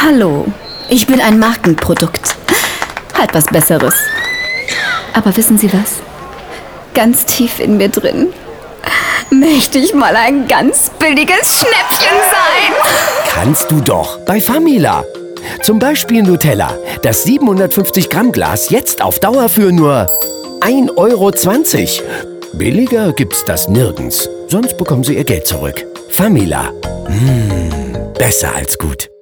Hallo, ich bin ein Markenprodukt. Halt was Besseres. Aber wissen Sie was? Ganz tief in mir drin möchte ich mal ein ganz billiges Schnäppchen sein. Kannst du doch bei Famila. Zum Beispiel Nutella, das 750 Gramm Glas jetzt auf Dauer für nur 1,20 €. Billiger gibt's das nirgends, sonst bekommen Sie Ihr Geld zurück. Famila. Besser als gut.